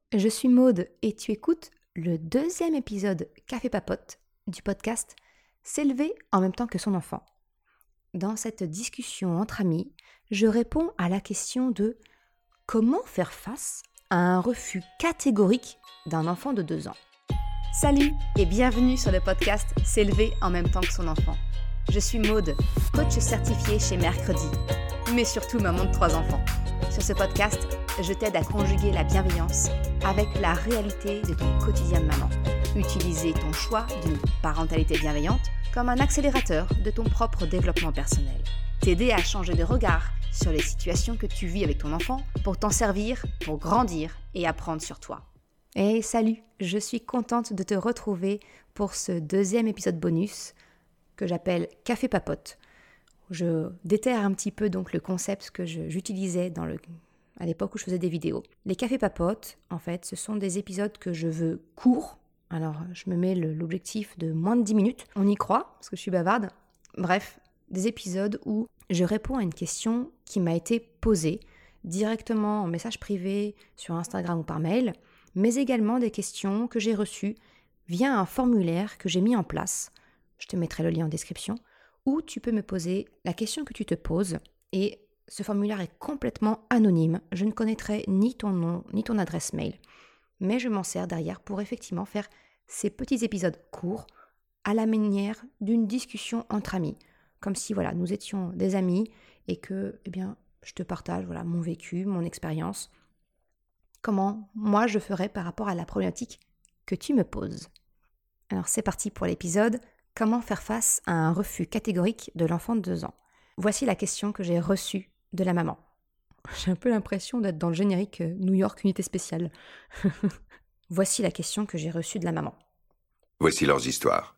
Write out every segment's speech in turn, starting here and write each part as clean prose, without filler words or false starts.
Je suis Maude et tu écoutes le 2e épisode Café Papote du podcast S'élever en même temps que son enfant. Dans cette discussion entre amis, je réponds à la question de comment faire face à un refus catégorique d'un enfant de 2 ans. Salut et bienvenue sur le podcast S'élever en même temps que son enfant. Je suis Maude, coach certifiée chez Mercredi, mais surtout maman de 3 enfants. Sur ce podcast, je t'aide à conjuguer la bienveillance avec la réalité de ton quotidien de maman. Utiliser ton choix d'une parentalité bienveillante comme un accélérateur de ton propre développement personnel. T'aider à changer de regard sur les situations que tu vis avec ton enfant pour t'en servir, pour grandir et apprendre sur toi. Hey, salut, je suis contente de te retrouver pour ce 2e épisode bonus que j'appelle Café Papote. Je déterre un petit peu donc le concept que j'utilisais à l'époque où je faisais des vidéos. Les cafés papotes, en fait, ce sont des épisodes que je veux courts. Alors, je me mets l'objectif de moins de 10 minutes. On y croit, parce que je suis bavarde. Bref, des épisodes où je réponds à une question qui m'a été posée directement en message privé sur Instagram ou par mail, mais également des questions que j'ai reçues via un formulaire que j'ai mis en place. Je te mettrai le lien en description, où tu peux me poser la question que tu te poses et ce formulaire est complètement anonyme. Je ne connaîtrai ni ton nom, ni ton adresse mail. Mais je m'en sers derrière pour effectivement faire ces petits épisodes courts à la manière d'une discussion entre amis. Comme si nous étions des amis et que je te partage mon vécu, mon expérience. Comment moi je ferais par rapport à la problématique que tu me poses. Alors c'est parti pour l'épisode. Comment faire face à un refus catégorique de l'enfant de 2 ans? Voici la question que j'ai reçue de la maman. J'ai un peu l'impression d'être dans le générique New York Unité Spéciale. Voici la question que j'ai reçue de la maman. Voici leurs histoires.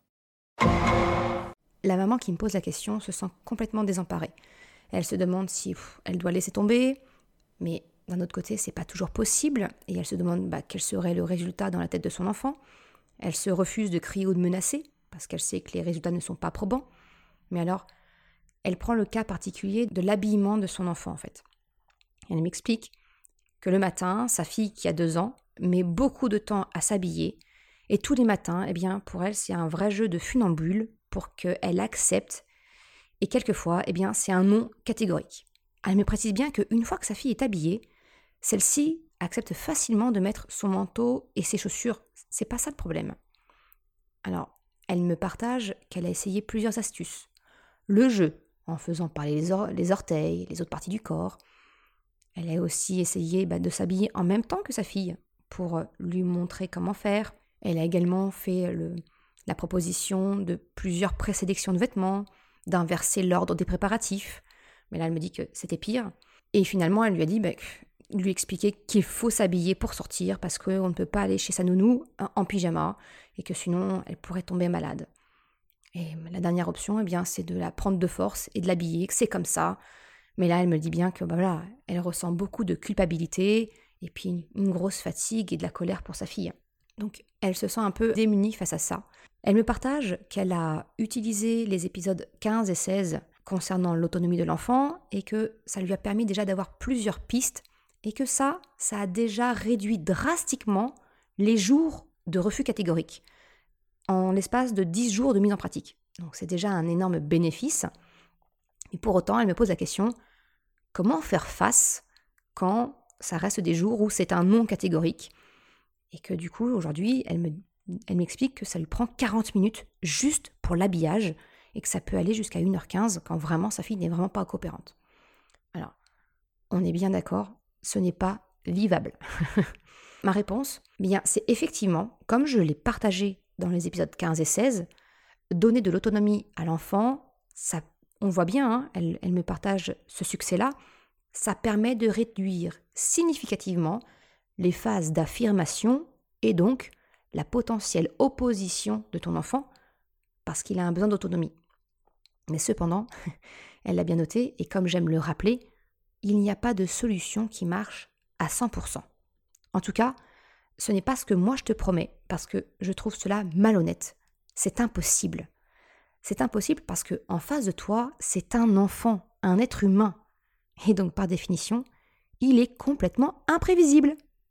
La maman qui me pose la question se sent complètement désemparée. Elle se demande si elle doit laisser tomber, mais d'un autre côté, c'est pas toujours possible, et elle se demande quel serait le résultat dans la tête de son enfant. Elle se refuse de crier ou de menacer, parce qu'elle sait que les résultats ne sont pas probants. Mais alors, elle prend le cas particulier de l'habillement de son enfant, en fait. Elle m'explique que le matin, sa fille qui a 2 ans met beaucoup de temps à s'habiller, et tous les matins, pour elle, c'est un vrai jeu de funambule pour qu'elle accepte, et quelquefois, c'est un non catégorique. Elle me précise bien qu'une fois que sa fille est habillée, celle-ci accepte facilement de mettre son manteau et ses chaussures. C'est pas ça le problème. Alors, elle me partage qu'elle a essayé plusieurs astuces. Le jeu, en faisant parler les orteils, les autres parties du corps. Elle a aussi essayé de s'habiller en même temps que sa fille pour lui montrer comment faire. Elle a également fait la proposition de plusieurs présélections de vêtements, d'inverser l'ordre des préparatifs. Mais là, elle me dit que c'était pire. Et finalement, elle lui a dit lui expliquer qu'il faut s'habiller pour sortir parce qu'on ne peut pas aller chez sa nounou en pyjama et que sinon, elle pourrait tomber malade. Et la dernière option, c'est de la prendre de force et de l'habiller, que c'est comme ça. Mais là, elle me dit bien que elle ressent beaucoup de culpabilité et puis une grosse fatigue et de la colère pour sa fille. Donc, elle se sent un peu démunie face à ça. Elle me partage qu'elle a utilisé les épisodes 15 et 16 concernant l'autonomie de l'enfant et que ça lui a permis déjà d'avoir plusieurs pistes et que ça a déjà réduit drastiquement les jours de refus catégorique en l'espace de 10 jours de mise en pratique. Donc c'est déjà un énorme bénéfice. Et pour autant, elle me pose la question, comment faire face quand ça reste des jours où c'est un non catégorique? Et que du coup, aujourd'hui, elle m'explique que ça lui prend 40 minutes juste pour l'habillage et que ça peut aller jusqu'à 1h15 quand vraiment sa fille n'est vraiment pas coopérante. Alors, on est bien d'accord, ce n'est pas vivable. Ma réponse, c'est effectivement, comme je l'ai partagé dans les épisodes 15 et 16, donner de l'autonomie à l'enfant, ça, on voit bien, elle me partage ce succès-là, ça permet de réduire significativement les phases d'affirmation et donc la potentielle opposition de ton enfant parce qu'il a un besoin d'autonomie. Mais cependant, elle l'a bien noté, et comme j'aime le rappeler, il n'y a pas de solution qui marche à 100%. En tout cas, ce n'est pas ce que moi je te promets, parce que je trouve cela malhonnête. C'est impossible. C'est impossible parce qu'en face de toi, c'est un enfant, un être humain. Et donc par définition, il est complètement imprévisible.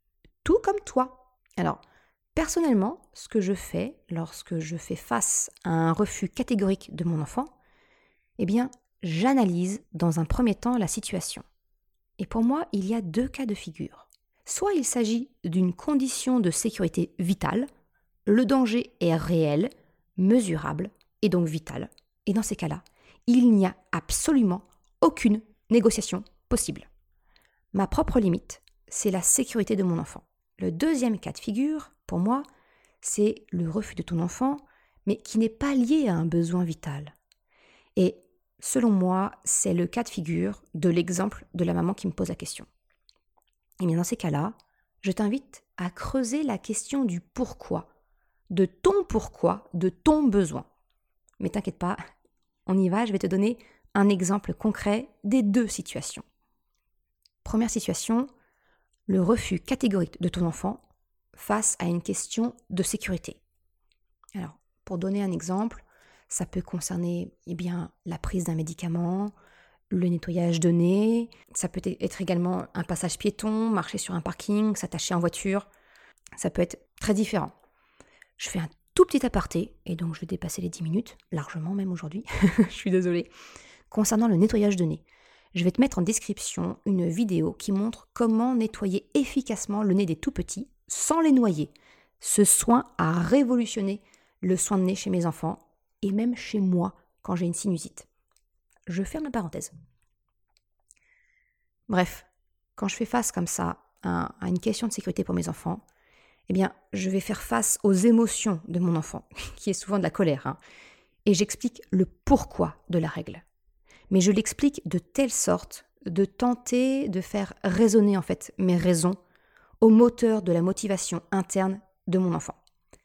tout comme toi. Alors, personnellement, ce que je fais lorsque je fais face à un refus catégorique de mon enfant, eh bien, j'analyse dans un premier temps la situation. Et pour moi, il y a 2 cas de figure. Soit il s'agit d'une condition de sécurité vitale, le danger est réel, mesurable et donc vital. Et dans ces cas-là, il n'y a absolument aucune négociation possible. Ma propre limite, c'est la sécurité de mon enfant. Le deuxième cas de figure, pour moi, c'est le refus de ton enfant, mais qui n'est pas lié à un besoin vital. Et selon moi, c'est le cas de figure de l'exemple de la maman qui me pose la question. Et bien dans ces cas-là, je t'invite à creuser la question du pourquoi, de ton besoin. Mais t'inquiète pas, on y va, je vais te donner un exemple concret des 2 situations. Première situation, le refus catégorique de ton enfant face à une question de sécurité. Alors, pour donner un exemple, ça peut concerner la prise d'un médicament, le nettoyage de nez, ça peut être également un passage piéton, marcher sur un parking, s'attacher en voiture, ça peut être très différent. Je fais un tout petit aparté, et donc je vais dépasser les 10 minutes, largement même aujourd'hui, je suis désolée. Concernant le nettoyage de nez, je vais te mettre en description une vidéo qui montre comment nettoyer efficacement le nez des tout-petits sans les noyer. Ce soin a révolutionné le soin de nez chez mes enfants et même chez moi quand j'ai une sinusite. Je ferme la parenthèse. Bref, quand je fais face comme ça à une question de sécurité pour mes enfants, eh bien, je vais faire face aux émotions de mon enfant, qui est souvent de la colère, et j'explique le pourquoi de la règle. Mais je l'explique de telle sorte de tenter de faire résonner en fait mes raisons au moteur de la motivation interne de mon enfant.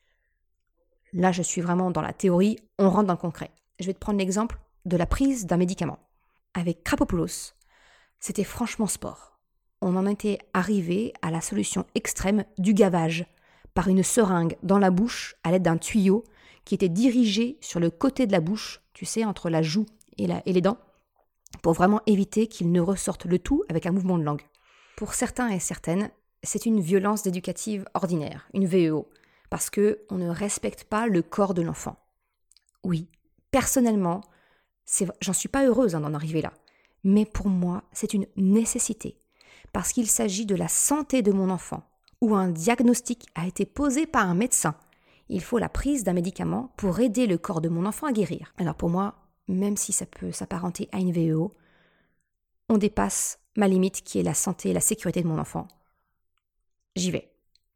Là, je suis vraiment dans la théorie, on rentre dans le concret. Je vais te prendre l'exemple de la prise d'un médicament. Avec Krapopoulos, c'était franchement sport. On en était arrivé à la solution extrême du gavage par une seringue dans la bouche à l'aide d'un tuyau qui était dirigé sur le côté de la bouche, tu sais, entre la joue et les dents, pour vraiment éviter qu'il ne ressorte le tout avec un mouvement de langue. Pour certains et certaines, c'est une violence éducative ordinaire, une VEO, parce qu'on ne respecte pas le corps de l'enfant. Oui, personnellement, j'en suis pas heureuse d'en arriver là, mais pour moi, c'est une nécessité, parce qu'il s'agit de la santé de mon enfant, où un diagnostic a été posé par un médecin. Il faut la prise d'un médicament pour aider le corps de mon enfant à guérir. Alors pour moi, même si ça peut s'apparenter à une VEO, on dépasse ma limite qui est la santé et la sécurité de mon enfant. J'y vais.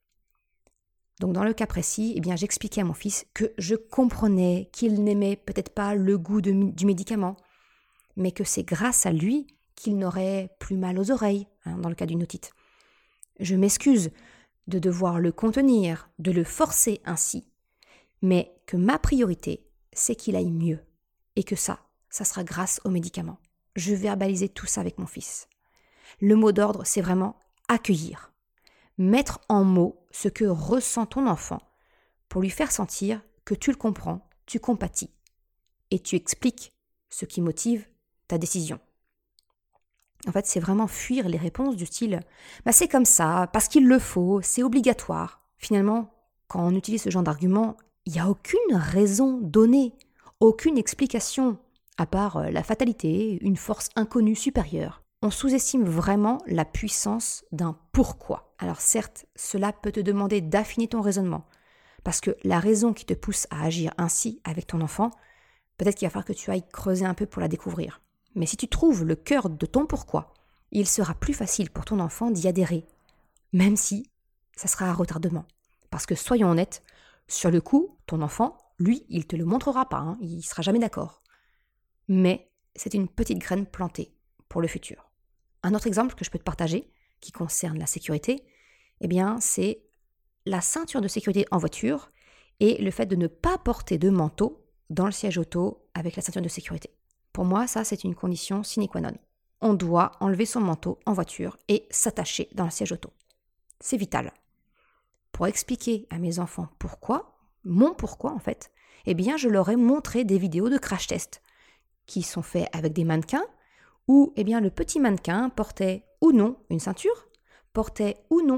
Donc dans le cas précis, j'expliquais à mon fils que je comprenais qu'il n'aimait peut-être pas le goût du médicament, mais que c'est grâce à lui qu'il n'aurait plus mal aux oreilles, dans le cas d'une otite. Je m'excuse de devoir le contenir, de le forcer ainsi, mais que ma priorité, c'est qu'il aille mieux, et que ça sera grâce aux médicaments. Je verbalisais tout ça avec mon fils. Le mot d'ordre, c'est vraiment accueillir. Mettre en mots ce que ressent ton enfant pour lui faire sentir que tu le comprends, tu compatis et tu expliques ce qui motive ta décision. En fait, c'est vraiment fuir les réponses du style « c'est comme ça, parce qu'il le faut, c'est obligatoire ». Finalement, quand on utilise ce genre d'argument, il n'y a aucune raison donnée, aucune explication, à part la fatalité, une force inconnue supérieure. On sous-estime vraiment la puissance d'un pourquoi. Alors certes, cela peut te demander d'affiner ton raisonnement, parce que la raison qui te pousse à agir ainsi avec ton enfant, peut-être qu'il va falloir que tu ailles creuser un peu pour la découvrir. Mais si tu trouves le cœur de ton pourquoi, il sera plus facile pour ton enfant d'y adhérer, même si ça sera à retardement. Parce que soyons honnêtes, sur le coup, ton enfant, lui, il ne te le montrera pas, il ne sera jamais d'accord. Mais c'est une petite graine plantée pour le futur. Un autre exemple que je peux te partager, qui concerne la sécurité, c'est la ceinture de sécurité en voiture et le fait de ne pas porter de manteau dans le siège auto avec la ceinture de sécurité. Pour moi, ça, c'est une condition sine qua non. On doit enlever son manteau en voiture et s'attacher dans le siège auto. C'est vital. Pour expliquer à mes enfants mon pourquoi en fait, je leur ai montré des vidéos de crash test qui sont faits avec des mannequins où le petit mannequin portait ou non une ceinture, portait ou non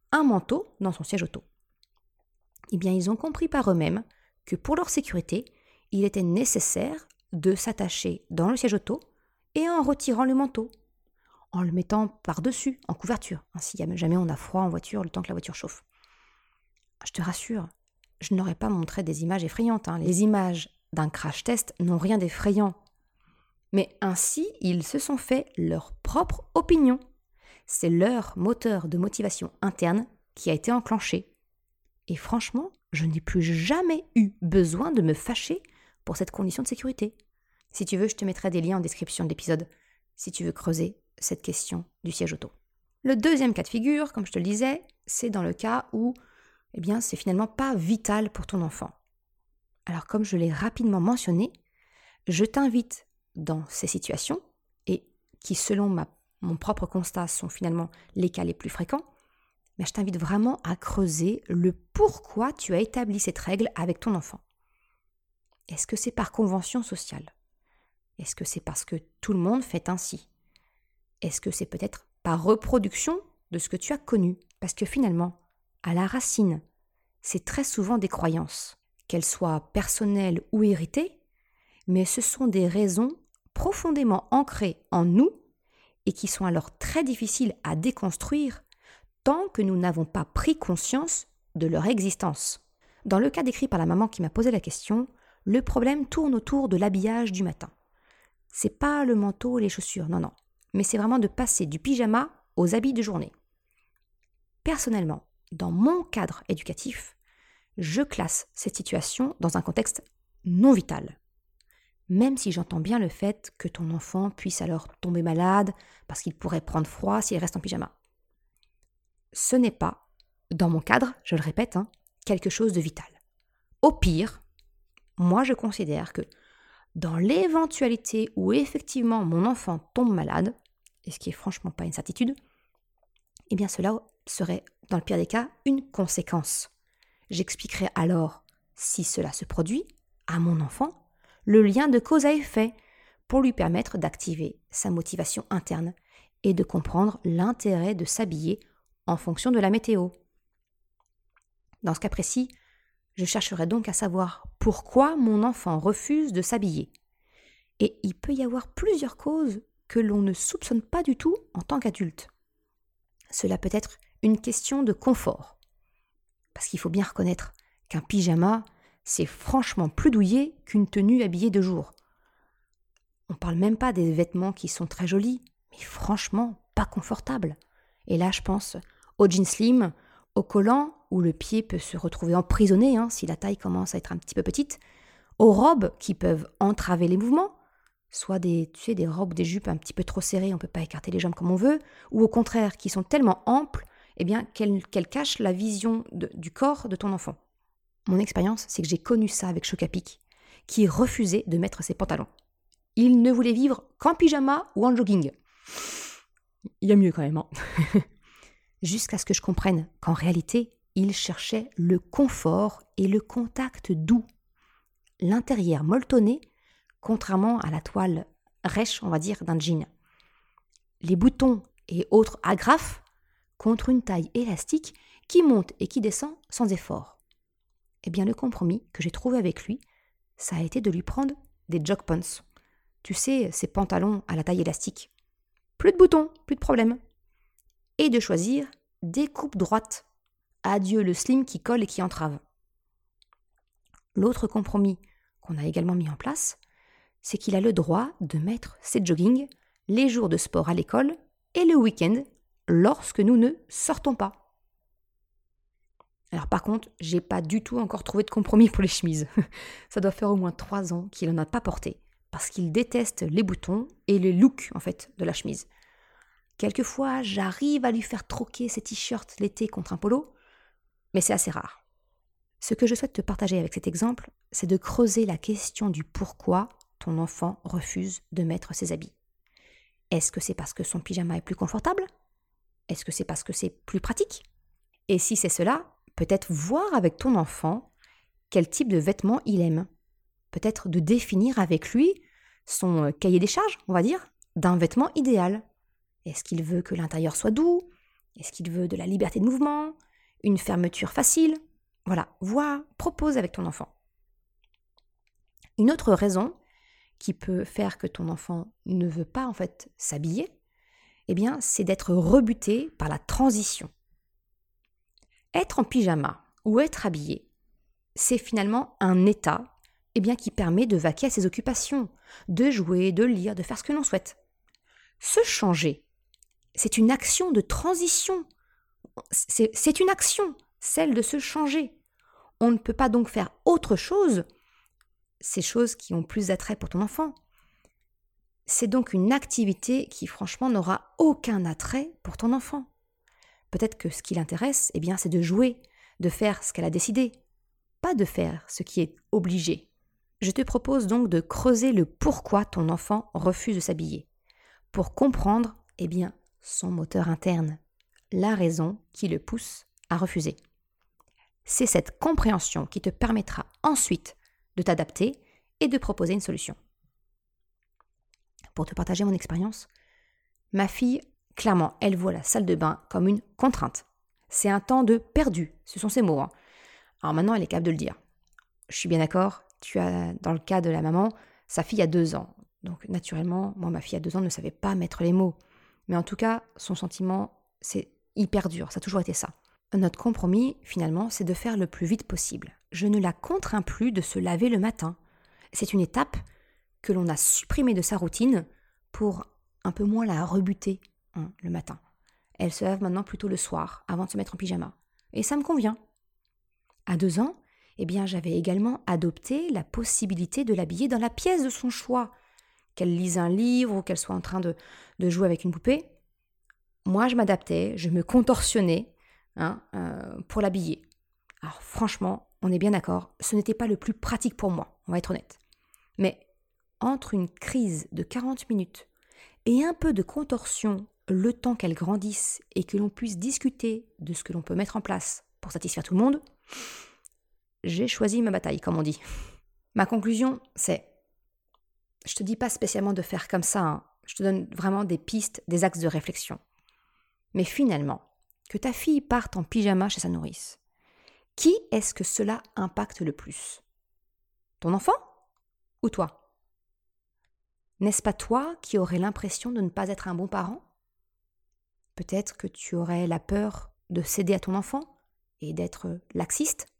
un manteau dans son siège auto. Eh bien, ils ont compris par eux-mêmes que pour leur sécurité, il était nécessaire de s'attacher dans le siège auto et en retirant le manteau, en le mettant par-dessus, en couverture, si jamais on a froid en voiture le temps que la voiture chauffe. Je te rassure, je n'aurais pas montré des images effrayantes. Les images d'un crash test n'ont rien d'effrayant. Mais ainsi, ils se sont fait leur propre opinion. C'est leur moteur de motivation interne qui a été enclenché. Et franchement, je n'ai plus jamais eu besoin de me fâcher pour cette condition de sécurité. Si tu veux, je te mettrai des liens en description de l'épisode, si tu veux creuser cette question du siège auto. Le deuxième cas de figure, comme je te le disais, c'est dans le cas où c'est finalement pas vital pour ton enfant. Alors comme je l'ai rapidement mentionné, je t'invite dans ces situations, et qui selon mon propre constat sont finalement les cas les plus fréquents, mais je t'invite vraiment à creuser le pourquoi tu as établi cette règle avec ton enfant. Est-ce que c'est par convention sociale ? Est-ce que c'est parce que tout le monde fait ainsi ? Est-ce que c'est peut-être par reproduction de ce que tu as connu ? Parce que finalement, à la racine, c'est très souvent des croyances, qu'elles soient personnelles ou héritées, mais ce sont des raisons profondément ancrées en nous et qui sont alors très difficiles à déconstruire tant que nous n'avons pas pris conscience de leur existence. Dans le cas décrit par la maman qui m'a posé la question, le problème tourne autour de l'habillage du matin. C'est pas le manteau et les chaussures, non, mais c'est vraiment de passer du pyjama aux habits de journée. Personnellement, dans mon cadre éducatif, je classe cette situation dans un contexte non vital. Même si j'entends bien le fait que ton enfant puisse alors tomber malade parce qu'il pourrait prendre froid s'il reste en pyjama. Ce n'est pas, dans mon cadre, je le répète, quelque chose de vital. Au pire, moi je considère que dans l'éventualité où effectivement mon enfant tombe malade, et ce qui est franchement pas une certitude, cela serait, dans le pire des cas, une conséquence. J'expliquerai alors, si cela se produit, à mon enfant, le lien de cause à effet pour lui permettre d'activer sa motivation interne et de comprendre l'intérêt de s'habiller en fonction de la météo. Dans ce cas précis, je chercherai donc à savoir pourquoi mon enfant refuse de s'habiller. Et il peut y avoir plusieurs causes que l'on ne soupçonne pas du tout en tant qu'adulte. Cela peut être une question de confort. Parce qu'il faut bien reconnaître qu'un pyjama, c'est franchement plus douillet qu'une tenue habillée de jour. On ne parle même pas des vêtements qui sont très jolis, mais franchement pas confortables. Et là, je pense aux jeans slim, aux collants, où le pied peut se retrouver emprisonné si la taille commence à être un petit peu petite, aux robes qui peuvent entraver les mouvements, soit des robes, des jupes un petit peu trop serrées, on ne peut pas écarter les jambes comme on veut, ou au contraire, qui sont tellement amples qu'elles cachent la vision du corps de ton enfant. Mon expérience, c'est que j'ai connu ça avec Choc-à-Pic, qui refusait de mettre ses pantalons. Il ne voulait vivre qu'en pyjama ou en jogging. Il y a mieux quand même. Jusqu'à ce que je comprenne qu'en réalité, il cherchait le confort et le contact doux. L'intérieur molletonné, contrairement à la toile rêche, on va dire, d'un jean. Les boutons et autres agrafes contre une taille élastique qui monte et qui descend sans effort. Le compromis que j'ai trouvé avec lui, ça a été de lui prendre des jog pants. Tu sais, ces pantalons à la taille élastique. Plus de boutons, plus de problème. Et de choisir des coupes droites. Adieu le slim qui colle et qui entrave. L'autre compromis qu'on a également mis en place, c'est qu'il a le droit de mettre ses joggings les jours de sport à l'école et le week-end lorsque nous ne sortons pas. Alors par contre, j'ai pas du tout encore trouvé de compromis pour les chemises. Ça doit faire au moins 3 ans qu'il n'en a pas porté, parce qu'il déteste les boutons et le look de la chemise. Quelquefois, j'arrive à lui faire troquer ses t-shirts l'été contre un polo, mais c'est assez rare. Ce que je souhaite te partager avec cet exemple, c'est de creuser la question du pourquoi ton enfant refuse de mettre ses habits. Est-ce que c'est parce que son pyjama est plus confortable ? Est-ce que c'est parce que c'est plus pratique ? Et si c'est cela, peut-être voir avec ton enfant quel type de vêtements il aime. Peut-être de définir avec lui son cahier des charges, on va dire, d'un vêtement idéal. Est-ce qu'il veut que l'intérieur soit doux ? Est-ce qu'il veut de la liberté de mouvement, une fermeture facile? Voilà, propose avec ton enfant. Une autre raison qui peut faire que ton enfant ne veut pas en fait s'habiller, c'est d'être rebuté par la transition. Être en pyjama ou être habillé, c'est finalement un état qui permet de vaquer à ses occupations, de jouer, de lire, de faire ce que l'on souhaite. Se changer, c'est une action de transition. C'est une action, celle de se changer. On ne peut pas donc faire autre chose, ces choses qui ont plus d'attrait pour ton enfant. C'est donc une activité qui franchement n'aura aucun attrait pour ton enfant. Peut-être que ce qui l'intéresse, c'est de jouer, de faire ce qu'elle a décidé, pas de faire ce qui est obligé. Je te propose donc de creuser le pourquoi ton enfant refuse de s'habiller, pour comprendre, son moteur interne, la raison qui le pousse à refuser. C'est cette compréhension qui te permettra ensuite de t'adapter et de proposer une solution. Pour te partager mon expérience, ma fille, clairement, elle voit la salle de bain comme une contrainte. C'est un temps de perdu, ce sont ses mots. Alors maintenant, elle est capable de le dire. Je suis bien d'accord, tu as, dans le cas de la maman, sa fille a 2 ans. Donc naturellement, moi, ma fille à 2 ans ne savait pas mettre les mots. Mais en tout cas, son sentiment, c'est hyper dur, ça a toujours été ça. Notre compromis, finalement, c'est de faire le plus vite possible. Je ne la contrains plus de se laver le matin. C'est une étape que l'on a supprimée de sa routine pour un peu moins la rebuter le matin. Elle se lave maintenant plutôt le soir, avant de se mettre en pyjama. Et ça me convient. À 2 ans, j'avais également adopté la possibilité de l'habiller dans la pièce de son choix. Qu'elle lise un livre ou qu'elle soit en train de jouer avec une poupée. Moi, je m'adaptais, je me contorsionnais pour l'habiller. Alors franchement, on est bien d'accord, ce n'était pas le plus pratique pour moi, on va être honnête. Mais entre une crise de 40 minutes et un peu de contorsion, le temps qu'elle grandisse et que l'on puisse discuter de ce que l'on peut mettre en place pour satisfaire tout le monde, j'ai choisi ma bataille, comme on dit. Ma conclusion, c'est, je te dis pas spécialement de faire comme ça, je te donne vraiment des pistes, des axes de réflexion. Mais finalement, que ta fille parte en pyjama chez sa nourrice, qui est-ce que cela impacte le plus? Ton enfant ou toi? N'est-ce pas toi qui aurais l'impression de ne pas être un bon parent? Peut-être que tu aurais la peur de céder à ton enfant et d'être laxiste?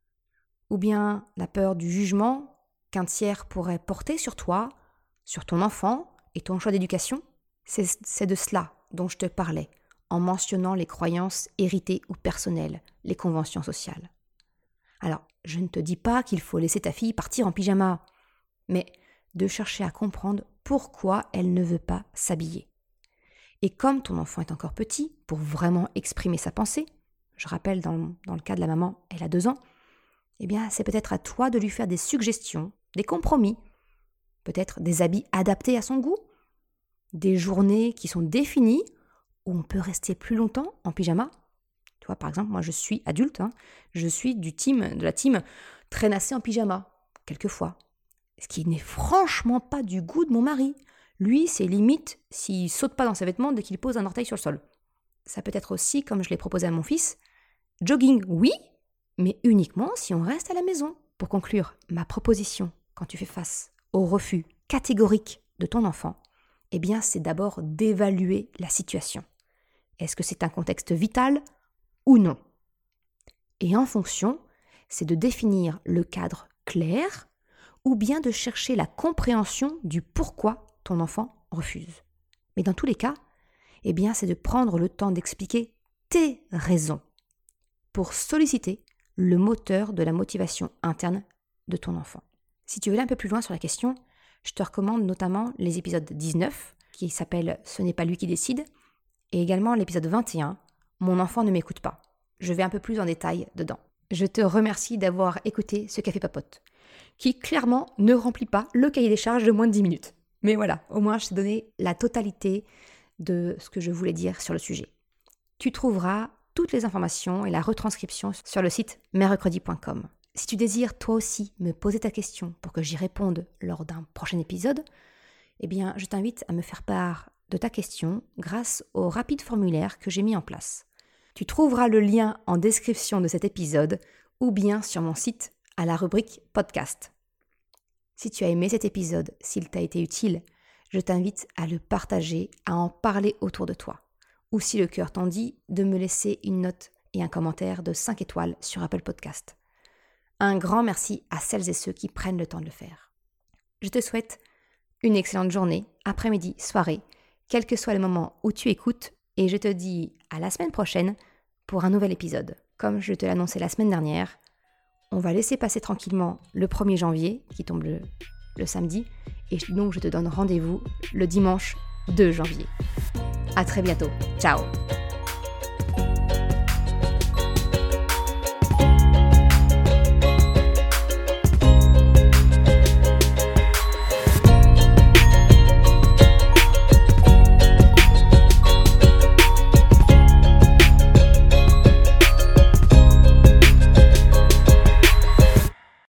Ou bien la peur du jugement qu'un tiers pourrait porter sur toi, sur ton enfant et ton choix d'éducation? C'est de cela dont je te parlais, en mentionnant les croyances héritées ou personnelles, les conventions sociales. Alors, je ne te dis pas qu'il faut laisser ta fille partir en pyjama, mais de chercher à comprendre pourquoi elle ne veut pas s'habiller. Et comme ton enfant est encore petit, pour vraiment exprimer sa pensée, je rappelle dans le cas de la maman, elle a 2 ans, c'est peut-être à toi de lui faire des suggestions, des compromis, peut-être des habits adaptés à son goût, des journées qui sont définies, où on peut rester plus longtemps en pyjama. Tu vois, par exemple, moi je suis adulte, je suis de la team traînasser en pyjama, quelquefois. Ce qui n'est franchement pas du goût de mon mari. Lui, c'est limite s'il saute pas dans ses vêtements dès qu'il pose un orteil sur le sol. Ça peut être aussi, comme je l'ai proposé à mon fils, jogging, oui, mais uniquement si on reste à la maison. Pour conclure, ma proposition, quand tu fais face au refus catégorique de ton enfant, c'est d'abord d'évaluer la situation. Est-ce que c'est un contexte vital ou non? Et en fonction, c'est de définir le cadre clair ou bien de chercher la compréhension du pourquoi ton enfant refuse. Mais dans tous les cas, c'est de prendre le temps d'expliquer tes raisons pour solliciter le moteur de la motivation interne de ton enfant. Si tu veux aller un peu plus loin sur la question, je te recommande notamment les épisodes 19, qui s'appelle « Ce n'est pas lui qui décide », et également l'épisode 21, « Mon enfant ne m'écoute pas ». Je vais un peu plus en détail dedans. Je te remercie d'avoir écouté ce Café Papote, qui clairement ne remplit pas le cahier des charges de moins de 10 minutes. Mais voilà, au moins je t'ai donné la totalité de ce que je voulais dire sur le sujet. Tu trouveras toutes les informations et la retranscription sur le site mercredi.com. Si tu désires toi aussi me poser ta question pour que j'y réponde lors d'un prochain épisode, je t'invite à me faire part de ta question grâce au rapide formulaire que j'ai mis en place. Tu trouveras le lien en description de cet épisode ou bien sur mon site à la rubrique podcast. Si tu as aimé cet épisode, s'il t'a été utile, je t'invite à le partager, à en parler autour de toi. Ou si le cœur t'en dit, de me laisser une note et un commentaire de 5 étoiles sur Apple Podcast. Un grand merci à celles et ceux qui prennent le temps de le faire. Je te souhaite une excellente journée, après-midi, soirée, quel que soit le moment où tu écoutes, et je te dis à la semaine prochaine pour un nouvel épisode. Comme je te l'ai annoncé la semaine dernière, on va laisser passer tranquillement le 1er janvier, qui tombe le samedi, et donc je te donne rendez-vous le dimanche 2 janvier. À très bientôt. Ciao.